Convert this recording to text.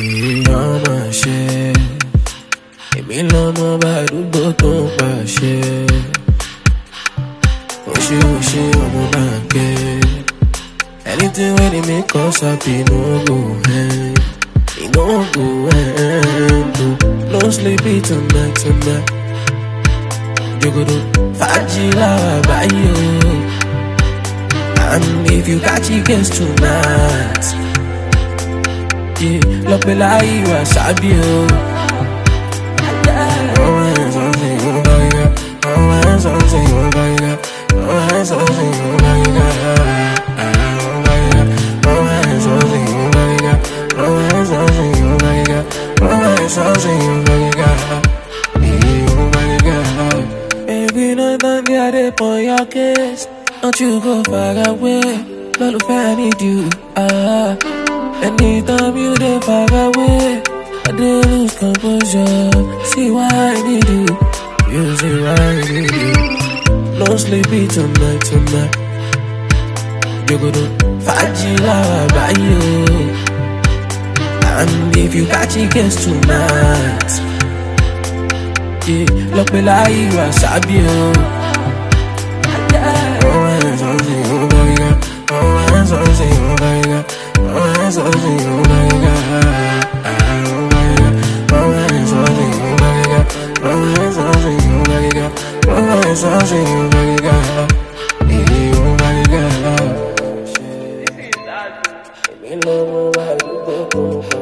ọmọ ṣe èmi lọ́mọ bá àdúgbò tó ń pàṣẹ òṣè ọmọ máa ń ké anything wey dey make us happy no go end e no go end o no sleep tonight jogodo fàájì láwa báyìí o and if you catch it guess tonight lọ́pẹ́ láyé wà sábì o. Baby, no time me I dey for your case. Don't you go far away. Lolufẹ́, I need you. Anytime you dey far away, I dey lose composure. See why I need you. You see why I need you. No sleepy tonight. Jogodo fàájì láwa báyìí o. And if you catch it guess tonight, lọ́pẹ́ láyé wà sábì o. Èmi lọ́mọ bá àdúgbò tó ń pàṣẹ.